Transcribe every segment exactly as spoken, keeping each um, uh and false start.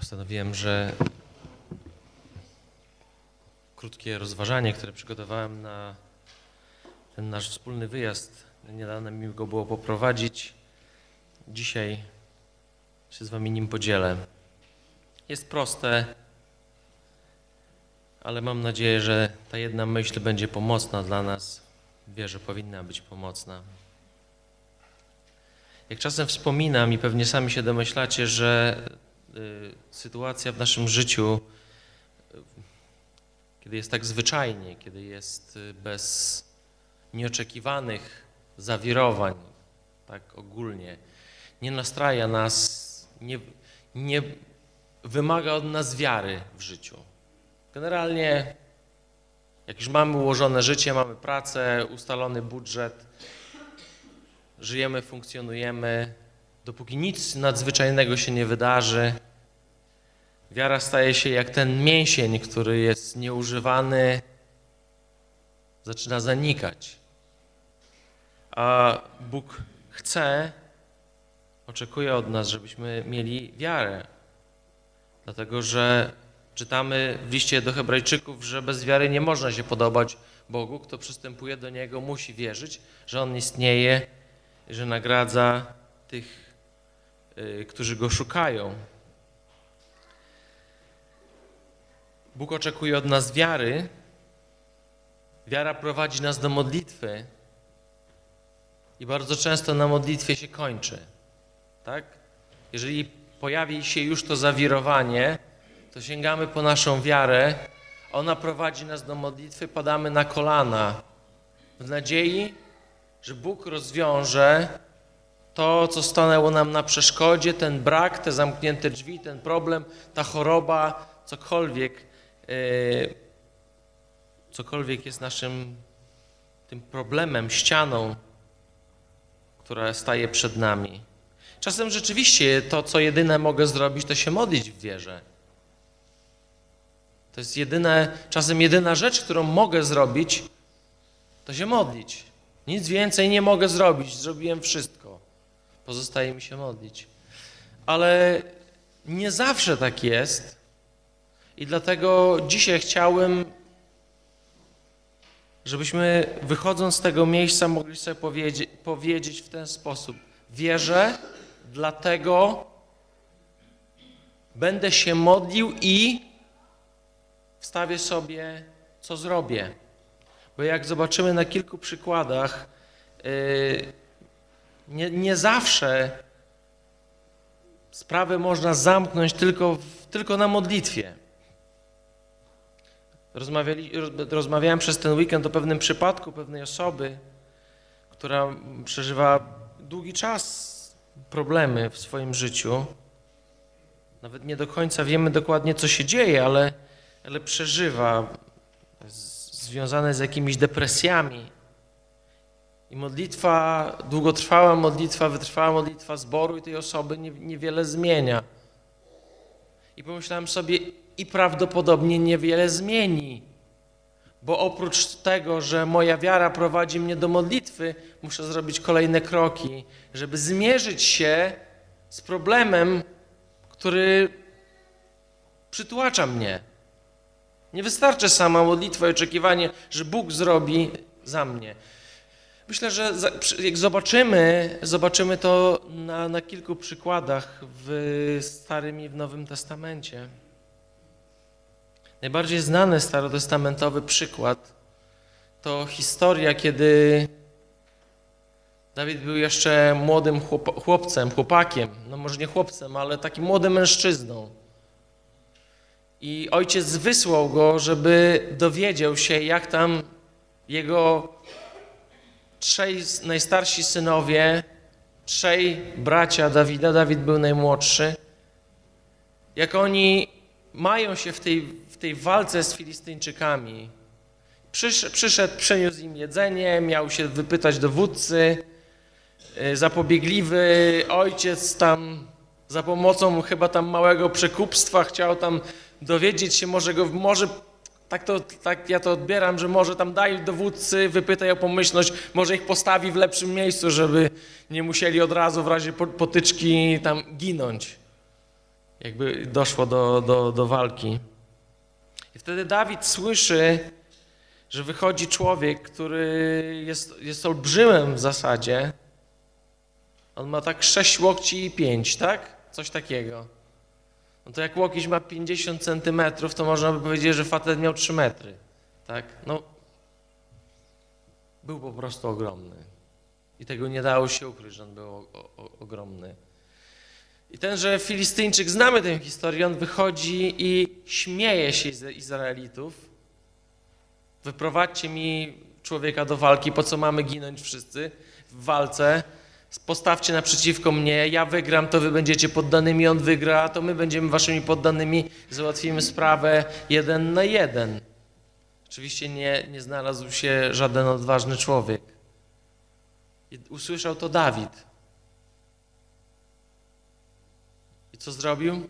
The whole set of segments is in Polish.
Postanowiłem, że krótkie rozważanie, które przygotowałem na ten nasz wspólny wyjazd, niedawno mi go było poprowadzić, dzisiaj się z wami nim podzielę. Jest proste, ale mam nadzieję, że ta jedna myśl będzie pomocna dla nas. Wierzę, powinna być pomocna. Jak czasem wspominam i pewnie sami się domyślacie, że y, sytuacja w naszym życiu, y, kiedy jest tak zwyczajnie, kiedy jest y, bez nieoczekiwanych zawirowań, tak ogólnie, nie nastraja nas, nie, nie wymaga od nas wiary w życiu. Generalnie, jak już mamy ułożone życie, mamy pracę, ustalony budżet, żyjemy, funkcjonujemy, dopóki nic nadzwyczajnego się nie wydarzy, wiara staje się jak ten mięsień, który jest nieużywany, zaczyna zanikać. A Bóg chce, oczekuje od nas, żebyśmy mieli wiarę. Dlatego, że czytamy w liście do Hebrajczyków, że bez wiary nie można się podobać Bogu. Kto przystępuje do Niego, musi wierzyć, że On istnieje, że nagradza tych, yy, którzy Go szukają. Bóg oczekuje od nas wiary. Wiara prowadzi nas do modlitwy i bardzo często na modlitwie się kończy. Tak? Jeżeli pojawi się już to zawirowanie, to sięgamy po naszą wiarę. Ona prowadzi nas do modlitwy, padamy na kolana w nadziei, że Bóg rozwiąże to, co stanęło nam na przeszkodzie, ten brak, te zamknięte drzwi, ten problem, ta choroba, cokolwiek, yy, cokolwiek jest naszym tym problemem, ścianą, która staje przed nami. Czasem rzeczywiście to, co jedyne mogę zrobić, to się modlić w wierze. To jest jedyne, czasem jedyna rzecz, którą mogę zrobić, to się modlić. Nic więcej nie mogę zrobić. Zrobiłem wszystko. Pozostaje mi się modlić. Ale nie zawsze tak jest. I dlatego dzisiaj chciałem, żebyśmy wychodząc z tego miejsca mogli sobie powiedzieć, powiedzieć w ten sposób. Wierzę, dlatego będę się modlił i wstawię sobie, co zrobię. Bo jak zobaczymy na kilku przykładach, yy, nie, nie zawsze sprawę można zamknąć tylko, w, tylko na modlitwie. Rozmawiali, rozmawiałem przez ten weekend o pewnym przypadku pewnej osoby, która przeżywa długi czas problemy w swoim życiu. Nawet nie do końca wiemy dokładnie, co się dzieje, ale, ale przeżywa, z, związane z jakimiś depresjami. I modlitwa, długotrwała modlitwa, wytrwała modlitwa zboru i tej osoby nie, niewiele zmienia. I pomyślałem sobie, i prawdopodobnie niewiele zmieni, bo oprócz tego, że moja wiara prowadzi mnie do modlitwy, muszę zrobić kolejne kroki, żeby zmierzyć się z problemem, który przytłacza mnie. Nie wystarczy sama modlitwa i oczekiwanie, że Bóg zrobi za mnie. Myślę, że jak zobaczymy, zobaczymy to na, na kilku przykładach w Starym i w Nowym Testamencie. Najbardziej znany starotestamentowy przykład to historia, kiedy Dawid był jeszcze młodym chłopcem, chłopakiem, no może nie chłopcem, ale takim młodym mężczyzną. I ojciec wysłał go, żeby dowiedział się, jak tam jego trzej najstarsi synowie, trzej bracia Dawida, Dawid był najmłodszy, jak oni mają się w tej, w tej walce z Filistyńczykami. Przysz, przyszedł, przyniósł im jedzenie, miał się wypytać dowódcy, zapobiegliwy ojciec tam za pomocą chyba tam małego przekupstwa chciał tam dowiedzieć się, może go, może tak, to, tak ja to odbieram, że może tam daj dowódcy, wypytaj o pomyślność, może ich postawi w lepszym miejscu, żeby nie musieli od razu w razie potyczki tam ginąć. jakby doszło do, do, do walki. I wtedy Dawid słyszy, że wychodzi człowiek, który jest, jest olbrzymem w zasadzie. On ma tak sześć łokci i pięć, tak? Coś takiego. No to jak łokieć ma pięćdziesiąt centymetrów, to można by powiedzieć, że facet miał trzy metry, tak? No, był po prostu ogromny. I tego nie dało się ukryć, że on był o, o, ogromny. I tenże Filistyńczyk, znamy tę historię, on wychodzi i śmieje się z Izraelitów. Wyprowadźcie mi człowieka do walki, po co mamy ginąć wszyscy w walce? Postawcie naprzeciwko mnie, ja wygram, to wy będziecie poddanymi, on wygra, to my będziemy waszymi poddanymi, załatwimy sprawę jeden na jeden. Oczywiście nie, nie znalazł się żaden odważny człowiek. I usłyszał to Dawid. I co zrobił?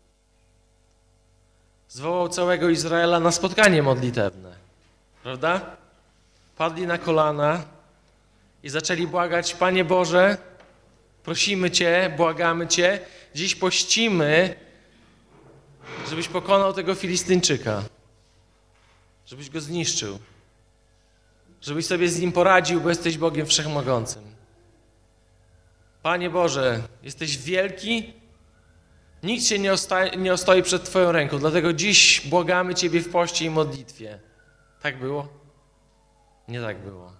Zwołał całego Izraela na spotkanie modlitewne. Prawda? Padli na kolana i zaczęli błagać: Panie Boże, prosimy Cię, błagamy Cię, dziś pościmy, żebyś pokonał tego Filistyńczyka, żebyś go zniszczył, żebyś sobie z nim poradził, bo jesteś Bogiem Wszechmogącym. Panie Boże, jesteś wielki, nikt się nie, osta- nie ostoi przed Twoją ręką, dlatego dziś błagamy Ciebie w poście i modlitwie. Tak było? Nie tak było.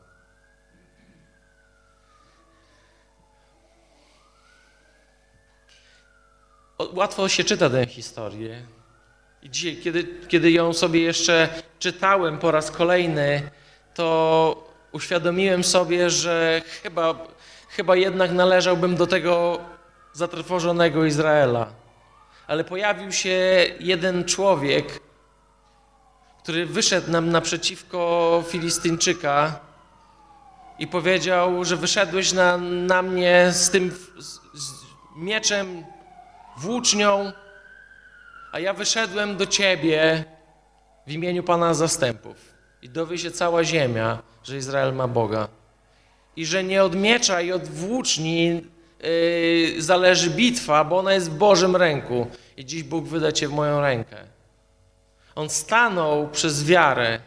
Łatwo się czyta tę historię. I dzisiaj, kiedy, kiedy ją sobie jeszcze czytałem po raz kolejny, to uświadomiłem sobie, że chyba, chyba jednak należałbym do tego zatrwożonego Izraela. Ale pojawił się jeden człowiek, który wyszedł nam naprzeciwko Filistyńczyka i powiedział, że wyszedłeś na, na mnie z tym z, z mieczem, włócznią, a ja wyszedłem do Ciebie w imieniu Pana zastępów. I dowie się cała ziemia, że Izrael ma Boga. I że nie od miecza i od włóczni yy, zależy bitwa, bo ona jest w Bożym ręku. I dziś Bóg wyda Cię w moją rękę. On stanął przez wiarę.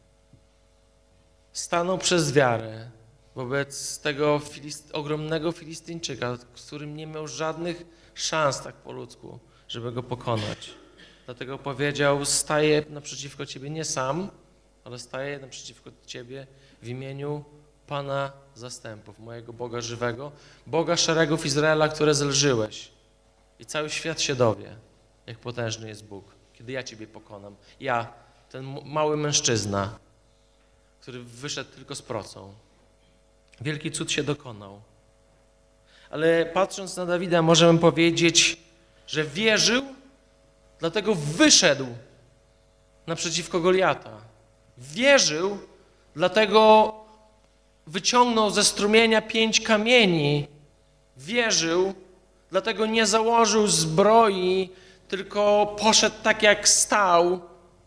Stanął przez wiarę wobec tego filist- ogromnego Filistyńczyka, z którym nie miał żadnych szans tak po ludzku, żeby go pokonać. Dlatego powiedział: staję naprzeciwko Ciebie nie sam, ale staję naprzeciwko Ciebie w imieniu Pana zastępów, mojego Boga żywego, Boga szeregów Izraela, które zelżyłeś. I cały świat się dowie, jak potężny jest Bóg, kiedy ja Ciebie pokonam. Ja, ten mały mężczyzna, który wyszedł tylko z procą. Wielki cud się dokonał. Ale patrząc na Dawida, możemy powiedzieć, że wierzył, dlatego wyszedł naprzeciwko Goliata. Wierzył, dlatego wyciągnął ze strumienia pięć kamieni. Wierzył, dlatego nie założył zbroi, tylko poszedł tak, jak stał.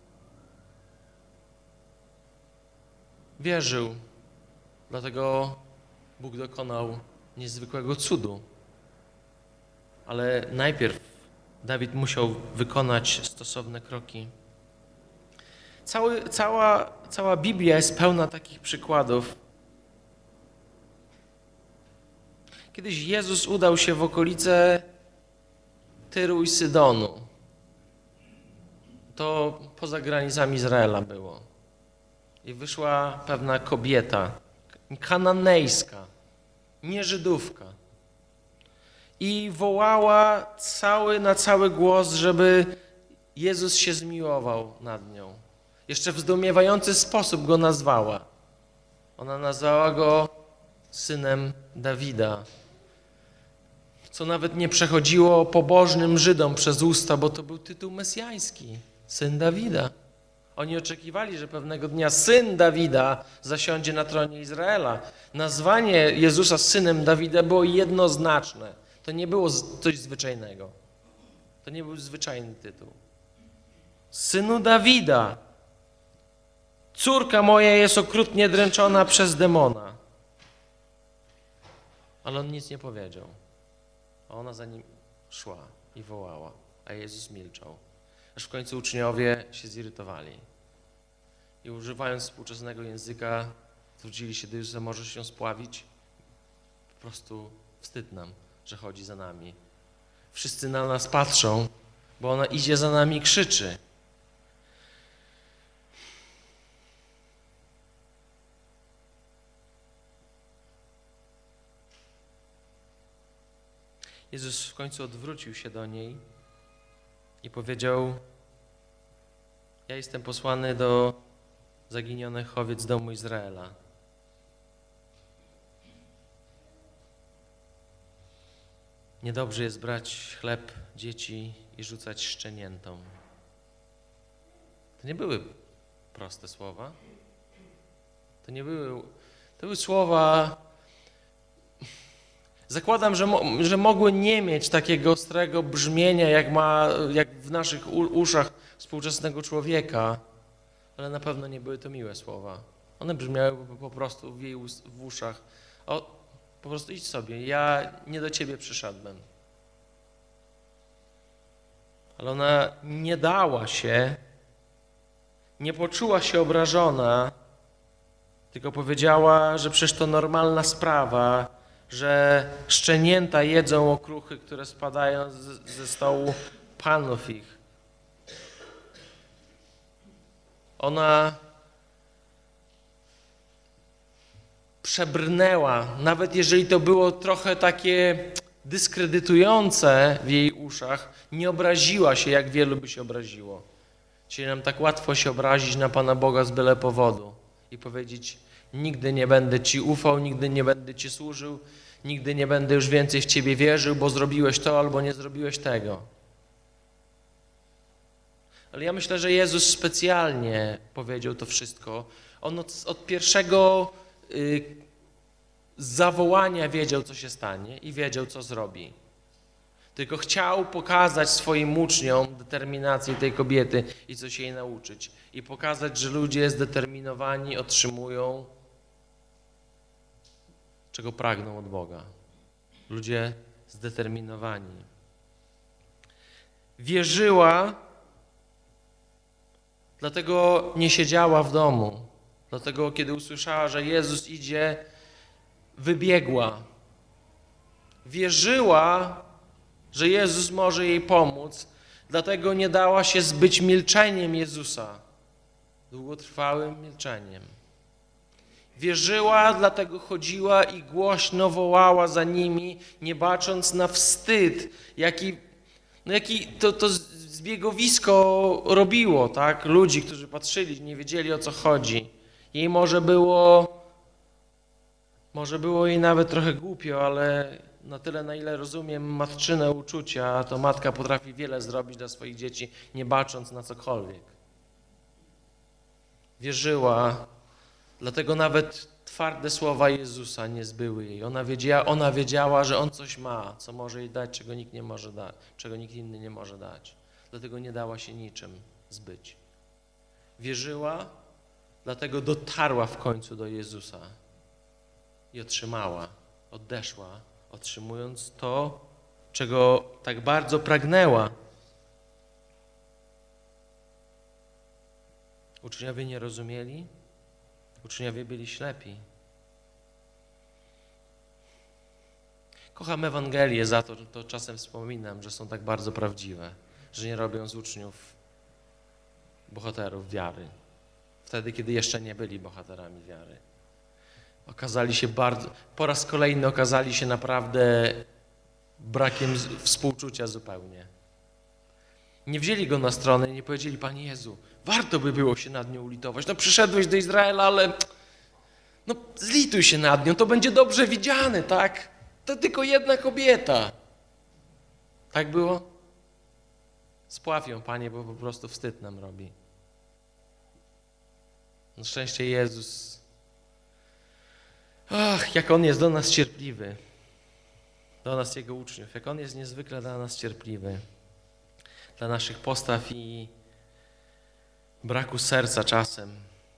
Wierzył, dlatego Bóg dokonał niezwykłego cudu. Ale najpierw Dawid musiał wykonać stosowne kroki. Cały, cała, cała Biblia jest pełna takich przykładów. Kiedyś Jezus udał się w okolice Tyru i Sydonu. To poza granicami Izraela było. I wyszła pewna kobieta, kananejska, nie Żydówka. I wołała cały, na cały głos, żeby Jezus się zmiłował nad nią. Jeszcze w zdumiewający sposób go nazwała. Ona nazwała go synem Dawida, co nawet nie przechodziło pobożnym Żydom przez usta, bo to był tytuł mesjański, syn Dawida. Oni oczekiwali, że pewnego dnia syn Dawida zasiądzie na tronie Izraela. Nazwanie Jezusa synem Dawida było jednoznaczne. To nie było coś zwyczajnego. To nie był zwyczajny tytuł. Synu Dawida, córka moja jest okrutnie dręczona przez demona. Ale on nic nie powiedział. A ona za nim szła i wołała. a Jezus milczał. Aż w końcu uczniowie się zirytowali. I używając współczesnego języka, zwrócili się do Jezusa, możesz się spławić? Po prostu wstyd nam, że chodzi za nami. Wszyscy na nas patrzą, bo ona idzie za nami i krzyczy. Jezus w końcu odwrócił się do niej i powiedział: ja jestem posłany do zaginionych owiec domu Izraela. Niedobrze jest brać chleb dzieci i rzucać szczeniętom. To nie były proste słowa. To nie były, to były słowa, zakładam, że, mo, że mogły nie mieć takiego ostrego brzmienia, jak ma, jak w naszych u, uszach współczesnego człowieka, ale na pewno nie były to miłe słowa. One brzmiały po, po prostu w jej us, w uszach. O, po prostu idź sobie, ja nie do ciebie przyszedłem. Ale ona nie dała się, nie poczuła się obrażona, tylko powiedziała, że przecież to normalna sprawa, że szczenięta jedzą okruchy, które spadają z, ze stołu panów ich. Ona przebrnęła, nawet jeżeli to było trochę takie dyskredytujące w jej uszach, nie obraziła się, jak wielu by się obraziło. Czyli nam tak łatwo się obrazić na Pana Boga z byle powodu i powiedzieć: nigdy nie będę Ci ufał, nigdy nie będę Ci służył, nigdy nie będę już więcej w Ciebie wierzył, bo zrobiłeś to albo nie zrobiłeś tego. Ale ja myślę, że Jezus specjalnie powiedział to wszystko. On od, od pierwszego y, zawołania wiedział, co się stanie i wiedział, co zrobi. Tylko chciał pokazać swoim uczniom determinację tej kobiety i coś jej nauczyć. I pokazać, że ludzie zdeterminowani otrzymują, czego pragną od Boga. Ludzie zdeterminowani. Wierzyła, dlatego nie siedziała w domu. Dlatego, kiedy usłyszała, że Jezus idzie, wybiegła. Wierzyła, że Jezus może jej pomóc, dlatego nie dała się zbyć milczeniem Jezusa, długotrwałym milczeniem. Wierzyła, dlatego chodziła i głośno wołała za nimi, nie bacząc na wstyd, jaki, no jaki to, to zbiegowisko robiło, tak? Ludzi, którzy patrzyli, nie wiedzieli, o co chodzi. Jej może było, może było jej nawet trochę głupio, ale na tyle, na ile rozumiem matczyne uczucia, to matka potrafi wiele zrobić dla swoich dzieci, nie bacząc na cokolwiek. Wierzyła, dlatego nawet twarde słowa Jezusa nie zbyły jej. Ona wiedziała, ona wiedziała, że On coś ma, co może jej dać, czego nikt nie może dać, czego nikt inny nie może dać. Dlatego nie dała się niczym zbyć. Wierzyła, dlatego dotarła w końcu do Jezusa i otrzymała, odeszła, otrzymując to, czego tak bardzo pragnęła. Uczniowie nie rozumieli, uczniowie byli ślepi. Kocham Ewangelię za to, to czasem wspominam, że są tak bardzo prawdziwe, że nie robią z uczniów bohaterów wiary. Wtedy, kiedy jeszcze nie byli bohaterami wiary. Okazali się bardzo, po raz kolejny okazali się naprawdę brakiem współczucia zupełnie. Nie wzięli Go na stronę i nie powiedzieli: Panie Jezu, warto by było się nad nią ulitować. No przyszedłeś do Izraela, ale no zlituj się nad nią, to będzie dobrze widziane, tak? To tylko jedna kobieta. Tak było? Spław ją, Panie, bo po prostu wstyd nam robi. Na szczęście Jezus, ach, jak On jest do nas cierpliwy, do nas, Jego uczniów, jak On jest niezwykle dla nas cierpliwy, dla naszych postaw i braku serca czasem.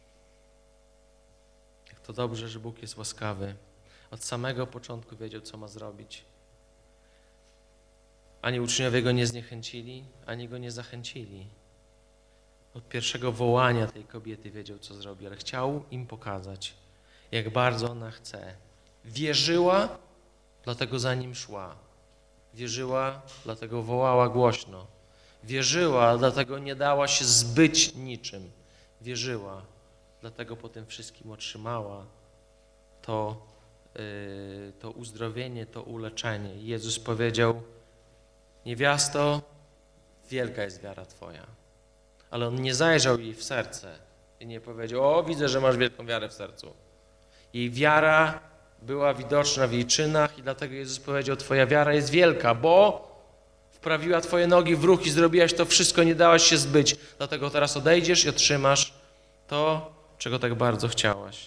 Jak to dobrze, że Bóg jest łaskawy. Od samego początku wiedział, co ma zrobić. Ani uczniowie go nie zniechęcili, ani go nie zachęcili. Od pierwszego wołania tej kobiety wiedział, co zrobi, ale chciał im pokazać, jak bardzo ona chce. Wierzyła, dlatego za nim szła. Wierzyła, dlatego wołała głośno. Wierzyła, dlatego nie dała się zbyć niczym. Wierzyła, dlatego po tym wszystkim otrzymała to, yy, to uzdrowienie, to uleczenie. Jezus powiedział: niewiasto, wielka jest wiara twoja. Ale on nie zajrzał jej w serce i nie powiedział: o, widzę, że masz wielką wiarę w sercu. Jej wiara była widoczna w jej czynach i dlatego Jezus powiedział: twoja wiara jest wielka, bo wprawiła twoje nogi w ruch i zrobiłaś to wszystko, nie dałaś się zbyć. Dlatego teraz odejdziesz i otrzymasz to, czego tak bardzo chciałaś.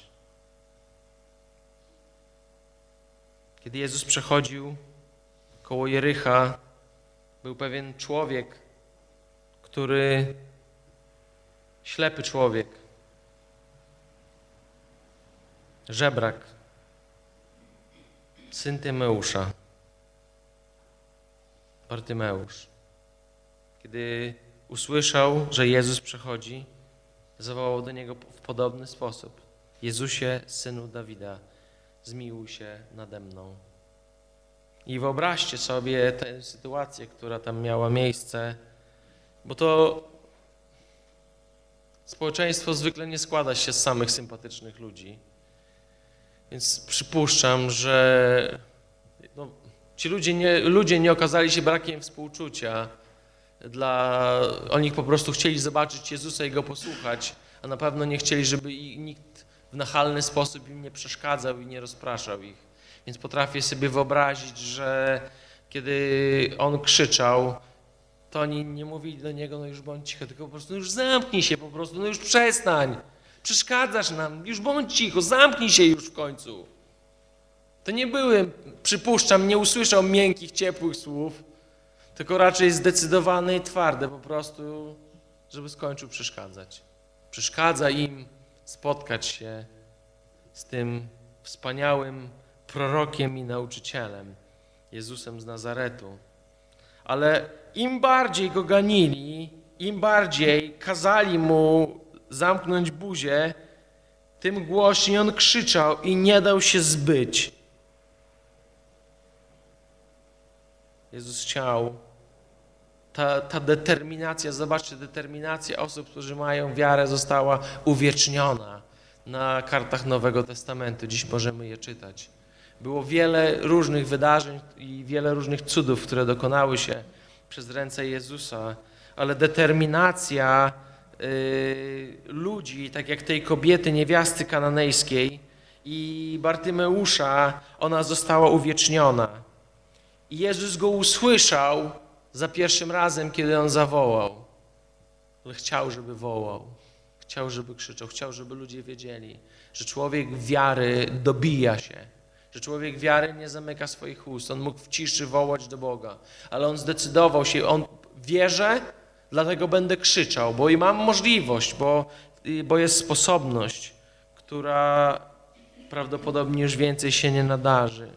Kiedy Jezus przechodził koło Jericha, był pewien człowiek, który, ślepy człowiek, żebrak, syn Tymeusza, Bartymeusz. Kiedy usłyszał, że Jezus przechodzi, zawołał do niego w podobny sposób: Jezusie, synu Dawida, zmiłuj się nade mną. I wyobraźcie sobie tę sytuację, która tam miała miejsce, bo to społeczeństwo zwykle nie składa się z samych sympatycznych ludzi. Więc przypuszczam, że no, ci ludzie nie, ludzie nie okazali się brakiem współczucia. Dla, oni po prostu chcieli zobaczyć Jezusa i Go posłuchać, a na pewno nie chcieli, żeby nikt w nachalny sposób im nie przeszkadzał i nie rozpraszał ich. Więc potrafię sobie wyobrazić, że kiedy On krzyczał, to oni nie mówili do Niego: no już bądź cicho, tylko po prostu: no już zamknij się po prostu, no już przestań, przeszkadzasz nam, już bądź cicho, zamknij się już w końcu. To nie były, przypuszczam, nie usłyszał miękkich, ciepłych słów, tylko raczej zdecydowane i twarde po prostu, żeby skończył przeszkadzać. Przeszkadza im spotkać się z tym wspaniałym prorokiem i nauczycielem, Jezusem z Nazaretu. Ale im bardziej go ganili, im bardziej kazali mu zamknąć buzię, tym głośniej on krzyczał i nie dał się zbyć. Jezus chciał, ta, ta determinacja, zobaczcie, determinacja osób, którzy mają wiarę, została uwieczniona na kartach Nowego Testamentu. Dziś możemy je czytać. Było wiele różnych wydarzeń i wiele różnych cudów, które dokonały się przez ręce Jezusa, ale determinacja y, ludzi, tak jak tej kobiety, niewiasty kananejskiej i Bartymeusza, ona została uwieczniona. I Jezus go usłyszał za pierwszym razem, kiedy on zawołał. Ale chciał, żeby wołał. Chciał, żeby krzyczał. Chciał, żeby ludzie wiedzieli, że człowiek wiary dobija się. Że człowiek wiary nie zamyka swoich ust. On mógł w ciszy wołać do Boga. Ale on zdecydował się. On wierzę, dlatego będę krzyczał. Bo i mam możliwość, bo, bo jest sposobność, która prawdopodobnie już więcej się nie nadarzy.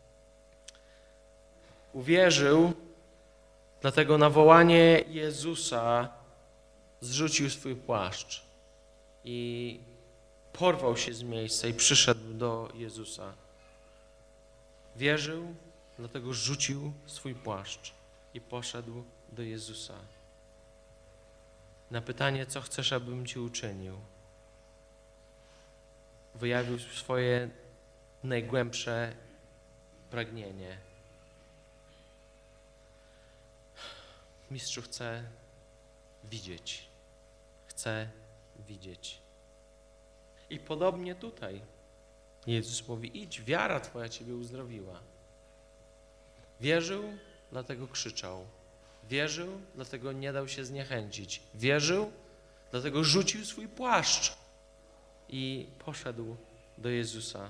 Uwierzył, dlatego na wołanie Jezusa zrzucił swój płaszcz i porwał się z miejsca i przyszedł do Jezusa. Wierzył, dlatego rzucił swój płaszcz i poszedł do Jezusa. Na pytanie: co chcesz, abym ci uczynił? Wyjawił swoje najgłębsze pragnienie. Mistrzu, chcę widzieć. Chcę widzieć. I podobnie tutaj Jezus mówi: idź, wiara twoja ciebie uzdrowiła. Wierzył, dlatego krzyczał. Wierzył, dlatego nie dał się zniechęcić. Wierzył, dlatego rzucił swój płaszcz i poszedł do Jezusa.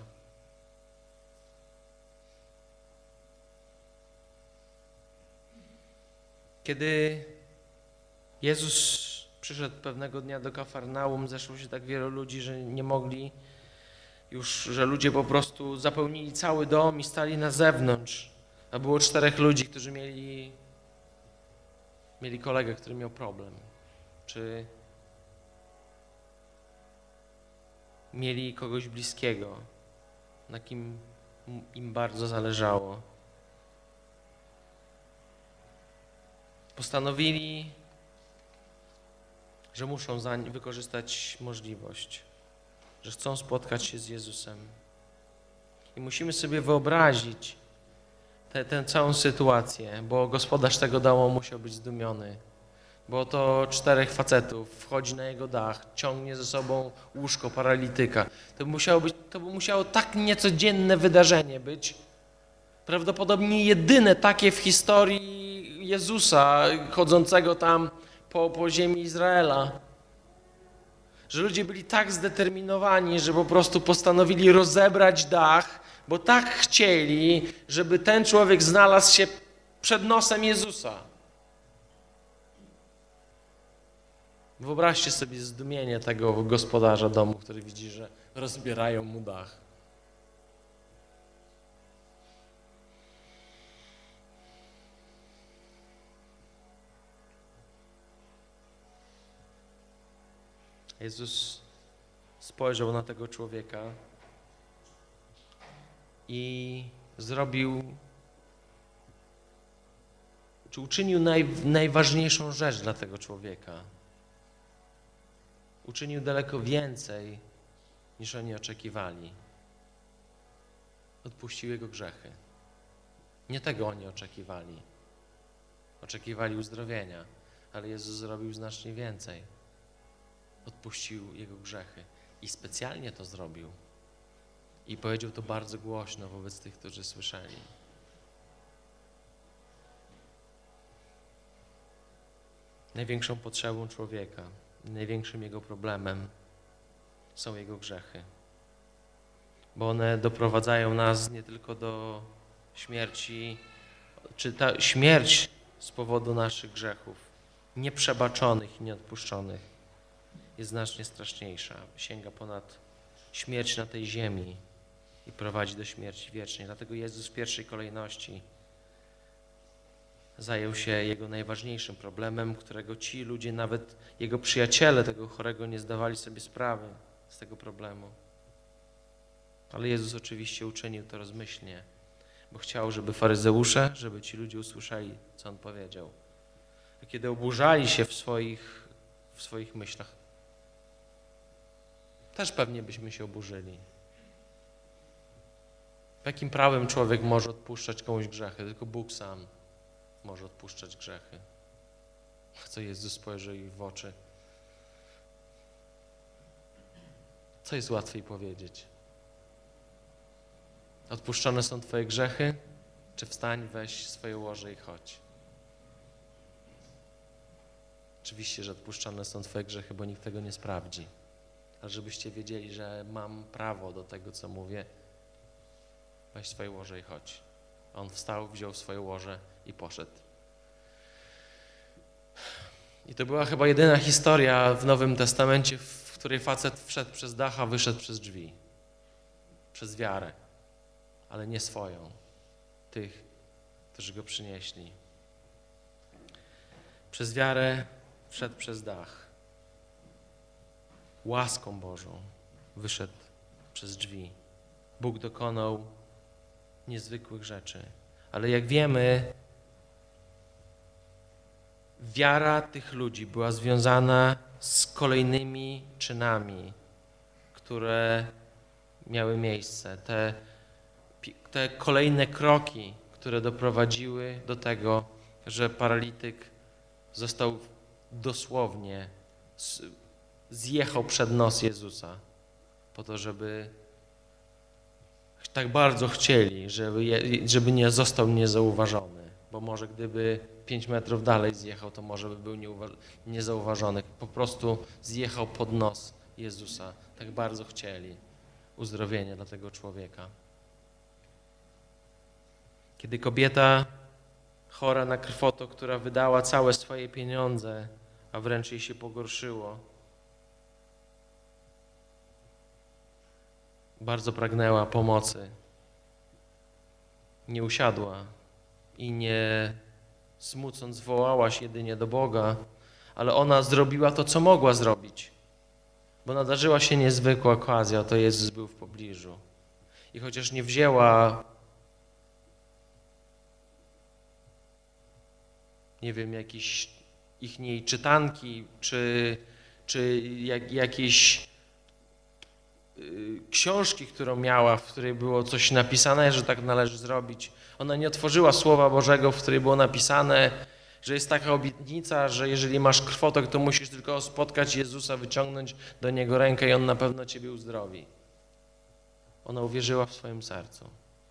Kiedy Jezus przyszedł pewnego dnia do Kafarnaum, zeszło się tak wielu ludzi, że nie mogli już, że ludzie po prostu zapełnili cały dom i stali na zewnątrz. A było czterech ludzi, którzy mieli mieli kolegę, który miał problem, czy mieli kogoś bliskiego, na kim im bardzo zależało. Postanowili, że muszą wykorzystać możliwość, że chcą spotkać się z Jezusem. I musimy sobie wyobrazić tę, tę całą sytuację, bo gospodarz tego domu musiał być zdumiony. Bo to czterech facetów wchodzi na jego dach, ciągnie ze sobą łóżko paralityka. To by musiało być, to by musiało tak niecodzienne wydarzenie być. Prawdopodobnie jedyne takie w historii Jezusa, chodzącego tam po, po ziemi Izraela. Że ludzie byli tak zdeterminowani, że po prostu postanowili rozebrać dach, bo tak chcieli, żeby ten człowiek znalazł się przed nosem Jezusa. Wyobraźcie sobie zdumienie tego gospodarza domu, który widzi, że rozbierają mu dach. Jezus spojrzał na tego człowieka i zrobił, czy uczynił naj, najważniejszą rzecz dla tego człowieka. Uczynił daleko więcej, niż oni oczekiwali. Odpuścił jego grzechy. Nie tego oni oczekiwali. Oczekiwali uzdrowienia, ale Jezus zrobił znacznie więcej. Odpuścił jego grzechy. I specjalnie to zrobił. I powiedział to bardzo głośno wobec tych, którzy słyszeli. Największą potrzebą człowieka, największym jego problemem są jego grzechy. Bo one doprowadzają nas nie tylko do śmierci, czy ta śmierć z powodu naszych grzechów, nieprzebaczonych i nieodpuszczonych, jest znacznie straszniejsza. Sięga ponad śmierć na tej ziemi i prowadzi do śmierci wiecznej. Dlatego Jezus w pierwszej kolejności zajął się jego najważniejszym problemem, którego ci ludzie, nawet jego przyjaciele tego chorego, nie zdawali sobie sprawy z tego problemu. Ale Jezus oczywiście uczynił to rozmyślnie, bo chciał, żeby faryzeusze, żeby ci ludzie usłyszeli, co on powiedział. A kiedy oburzali się w swoich, w swoich myślach, też pewnie byśmy się oburzyli. Jakim prawem człowiek może odpuszczać komuś grzechy? Tylko Bóg sam może odpuszczać grzechy. Co Jezus spojrzał ich w oczy. Co jest łatwiej powiedzieć? Odpuszczone są twoje grzechy, czy wstań, weź swoje łoże i chodź? Oczywiście, że odpuszczone są twoje grzechy, bo nikt tego nie sprawdzi. Ale żebyście wiedzieli, że mam prawo do tego, co mówię, weź swoje łoże i chodź. On wstał, wziął swoje łoże i poszedł. I to była chyba jedyna historia w Nowym Testamencie, w której facet wszedł przez dach, a wyszedł przez drzwi. Przez wiarę, ale nie swoją. Tych, którzy go przynieśli. Przez wiarę wszedł przez dach. Łaską Bożą wyszedł przez drzwi. Bóg dokonał niezwykłych rzeczy. Ale jak wiemy, wiara tych ludzi była związana z kolejnymi czynami, które miały miejsce. Te, te kolejne kroki, które doprowadziły do tego, że paralityk został dosłownie, zjechał przed nos Jezusa po to, żeby tak bardzo chcieli, żeby, je, żeby nie został niezauważony, bo może gdyby pięć metrów dalej zjechał, to może by był niezauważony. Po prostu zjechał pod nos Jezusa. Tak bardzo chcieli uzdrowienia dla tego człowieka. Kiedy kobieta chora na krwotok, która wydała całe swoje pieniądze, a wręcz jej się pogorszyło, bardzo pragnęła pomocy, nie usiadła i nie smucąc wołałaś jedynie do Boga, ale ona zrobiła to, co mogła zrobić, bo nadarzyła się niezwykła okazja, to Jezus był w pobliżu. I chociaż nie wzięła, nie wiem, jakiejś ichniej czytanki, czy, czy jak, jakiejś y, książki, którą miała, w której było coś napisane, że tak należy zrobić. Ona nie otworzyła Słowa Bożego, w której było napisane, że jest taka obietnica, że jeżeli masz krwotok, to musisz tylko spotkać Jezusa, wyciągnąć do Niego rękę i On na pewno ciebie uzdrowi. Ona uwierzyła w swoim sercu.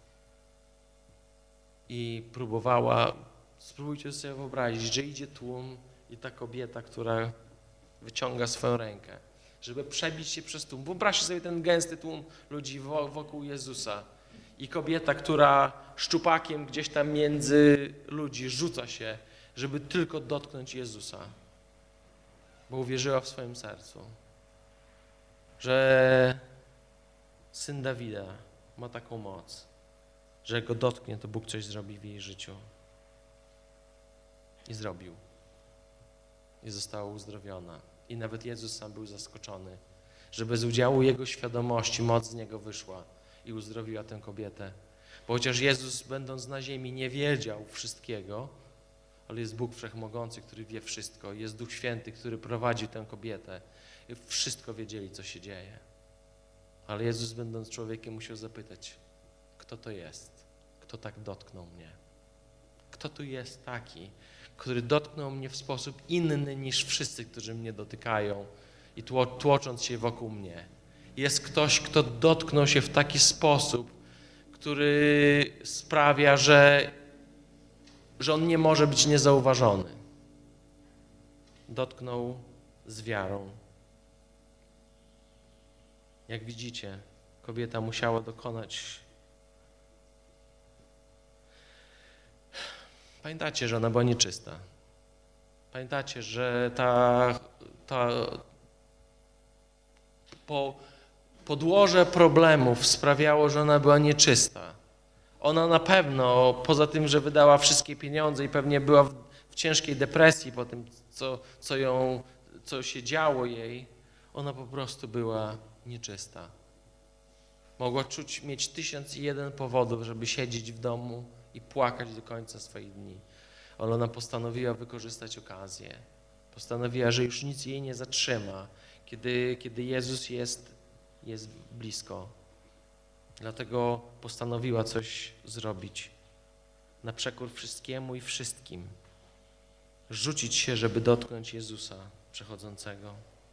I próbowała, spróbujcie sobie wyobrazić, że idzie tłum i ta kobieta, która wyciąga swoją rękę, żeby przebić się przez tłum. Wyobraźcie sobie ten gęsty tłum ludzi wokół Jezusa. I kobieta, która szczupakiem gdzieś tam między ludzi rzuca się, żeby tylko dotknąć Jezusa. Bo uwierzyła w swoim sercu, że Syn Dawida ma taką moc, że jak go dotknie, to Bóg coś zrobi w jej życiu. I zrobił. I została uzdrowiona. I nawet Jezus sam był zaskoczony, że bez udziału Jego świadomości moc z Niego wyszła i uzdrowiła tę kobietę. Bo chociaż Jezus, będąc na ziemi, nie wiedział wszystkiego, ale jest Bóg Wszechmogący, który wie wszystko. Jest Duch Święty, który prowadzi tę kobietę. I wszystko wiedzieli, co się dzieje. Ale Jezus, będąc człowiekiem, musiał zapytać, kto to jest? Kto tak dotknął mnie? Kto tu jest taki, który dotknął mnie w sposób inny niż wszyscy, którzy mnie dotykają i tło, tłocząc się wokół mnie? Jest ktoś, kto dotknął się w taki sposób, który sprawia, że, że on nie może być niezauważony. Dotknął z wiarą. Jak widzicie, kobieta musiała dokonać. Pamiętacie, że ona była nieczysta. Pamiętacie, że ta, ta po, podłoże problemów sprawiało, że ona była nieczysta. Ona na pewno, poza tym, że wydała wszystkie pieniądze i pewnie była w, w ciężkiej depresji po tym, co, co, ją, co się działo jej, ona po prostu była nieczysta. Mogła czuć, mieć tysiąc i jeden powodów, żeby siedzieć w domu i płakać do końca swoich dni. Ale ona postanowiła wykorzystać okazję. Postanowiła, że już nic jej nie zatrzyma, kiedy, kiedy Jezus jest, jest blisko. Dlatego postanowiła coś zrobić na przekór wszystkiemu i wszystkim. Rzucić się, żeby dotknąć Jezusa przechodzącego.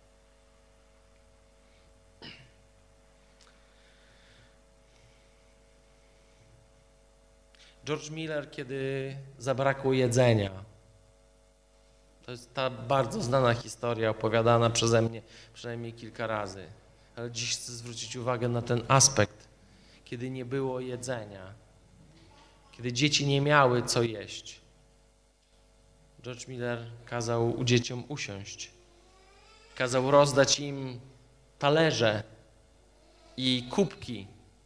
George Miller, kiedy zabrakło jedzenia, to jest ta bardzo znana historia opowiadana przeze mnie przynajmniej kilka razy, ale dziś chcę zwrócić uwagę na ten aspekt, kiedy nie było jedzenia, kiedy dzieci nie miały co jeść. George Miller kazał dzieciom usiąść, kazał rozdać im talerze i kubki.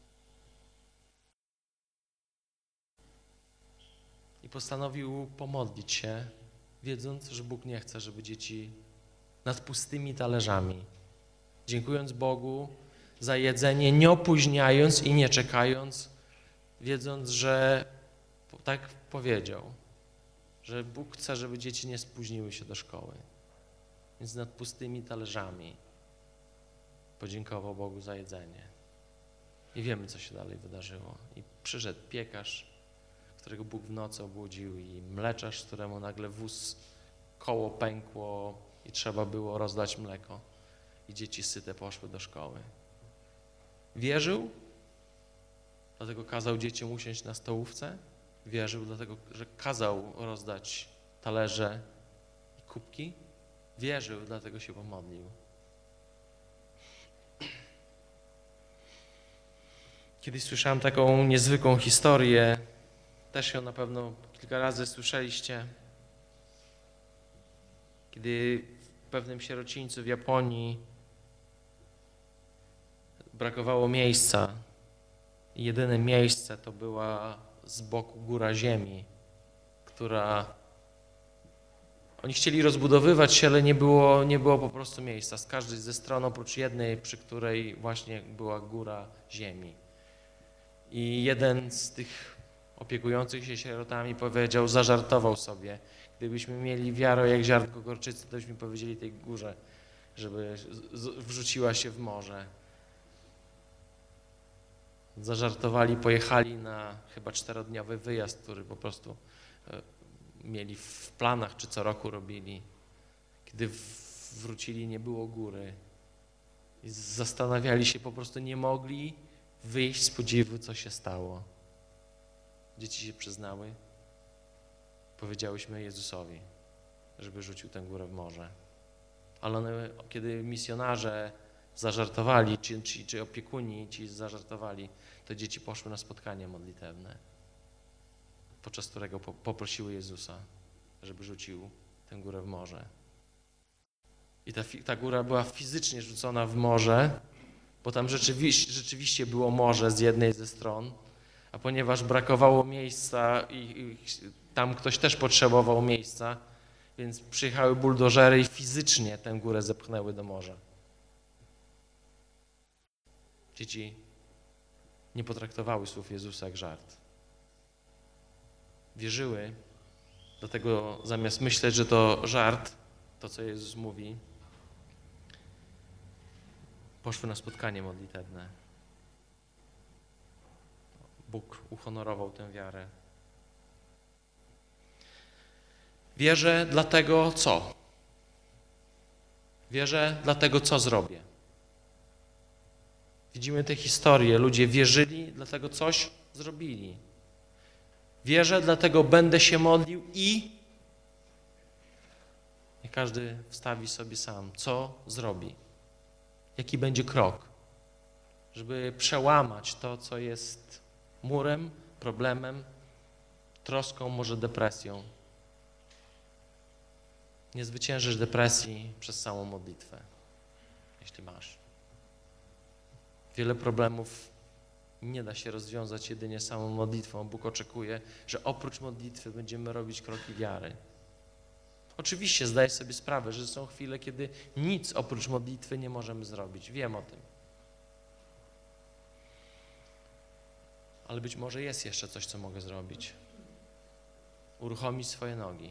I postanowił pomodlić się, wiedząc, że Bóg nie chce, żeby dzieci nad pustymi talerzami, dziękując Bogu za jedzenie, nie opóźniając i nie czekając, wiedząc, że tak powiedział, że Bóg chce, żeby dzieci nie spóźniły się do szkoły. Więc nad pustymi talerzami podziękował Bogu za jedzenie. I wiemy, co się dalej wydarzyło. I przyszedł piekarz, którego Bóg w nocy obudził, i mleczarz, któremu nagle wóz, koło pękło i trzeba było rozdać mleko. I dzieci syte poszły do szkoły. Wierzył, dlatego kazał dzieciom usiąść na stołówce. Wierzył, dlatego że kazał rozdać talerze i kubki. Wierzył, dlatego się pomodlił. Kiedyś słyszałem taką niezwykłą historię, też ją na pewno kilka razy słyszeliście, kiedy w pewnym sierocińcu w Japonii brakowało miejsca i jedyne miejsce to była z boku góra ziemi, która Oni chcieli rozbudowywać się, ale nie było, nie było po prostu miejsca. Z każdej ze stron, oprócz jednej, przy której właśnie była góra ziemi. I jeden z tych opiekujących się sierotami powiedział, zażartował sobie, gdybyśmy mieli wiarę jak ziarnko gorczycy, to byśmy powiedzieli tej górze, żeby wrzuciła się w morze. Zażartowali, pojechali na chyba czterodniowy wyjazd, który po prostu mieli w planach, czy co roku robili. Kiedy wrócili, nie było góry. I zastanawiali się, po prostu nie mogli wyjść z podziwu, co się stało. Dzieci się przyznały. Powiedziałyśmy Jezusowi, żeby rzucił tę górę w morze. Ale one, kiedy misjonarze zażartowali, czy, czy, czy opiekuni ci zażartowali, to dzieci poszły na spotkanie modlitewne, podczas którego po, poprosiły Jezusa, żeby rzucił tę górę w morze. I ta, ta góra była fizycznie rzucona w morze, bo tam rzeczywiście, rzeczywiście było morze z jednej ze stron, a ponieważ brakowało miejsca i, i tam ktoś też potrzebował miejsca, więc przyjechały buldożery i fizycznie tę górę zepchnęły do morza. Dzieci nie potraktowały słów Jezusa jak żart. Wierzyły, dlatego zamiast myśleć, że to żart, to co Jezus mówi, poszły na spotkanie modlitewne. Bóg uhonorował tę wiarę. Wierzę dlatego co? Wierzę dlatego co zrobię. Widzimy tę historię. Ludzie wierzyli, dlatego coś zrobili. Wierzę, dlatego będę się modlił i niech każdy wstawi sobie sam, co zrobi. Jaki będzie krok, żeby przełamać to, co jest murem, problemem, troską, może depresją. Nie zwyciężysz depresji przez samą modlitwę, jeśli masz. Wiele problemów nie da się rozwiązać jedynie samą modlitwą. Bóg oczekuje, że oprócz modlitwy będziemy robić kroki wiary. Oczywiście zdaję sobie sprawę, że są chwile, kiedy nic oprócz modlitwy nie możemy zrobić. Wiem o tym. Ale być może jest jeszcze coś, co mogę zrobić. Uruchomić swoje nogi.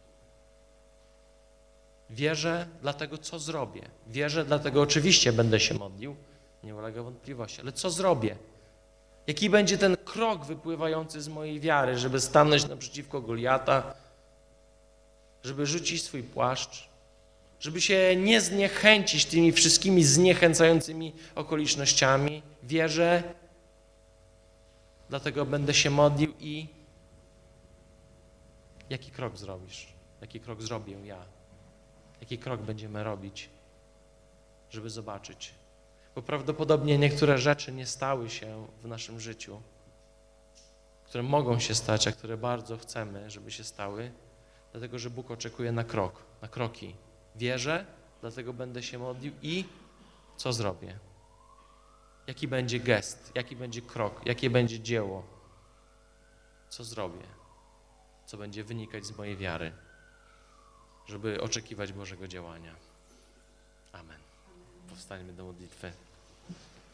Wierzę dlatego, co zrobię. Wierzę dlatego, oczywiście będę się modlił, nie ulega wątpliwości, ale co zrobię? Jaki będzie ten krok wypływający z mojej wiary, żeby stanąć naprzeciwko Goliata, żeby rzucić swój płaszcz, żeby się nie zniechęcić tymi wszystkimi zniechęcającymi okolicznościami. Wierzę, dlatego będę się modlił i jaki krok zrobisz? Jaki krok zrobię ja? Jaki krok będziemy robić, żeby zobaczyć? Bo prawdopodobnie niektóre rzeczy nie stały się w naszym życiu, które mogą się stać, a które bardzo chcemy, żeby się stały, dlatego że Bóg oczekuje na krok, na kroki. Wierzę, dlatego będę się modlił i co zrobię? Jaki będzie gest, jaki będzie krok, jakie będzie dzieło? Co zrobię? Co będzie wynikać z mojej wiary, żeby oczekiwać Bożego działania. Amen. Powstańmy do modlitwy.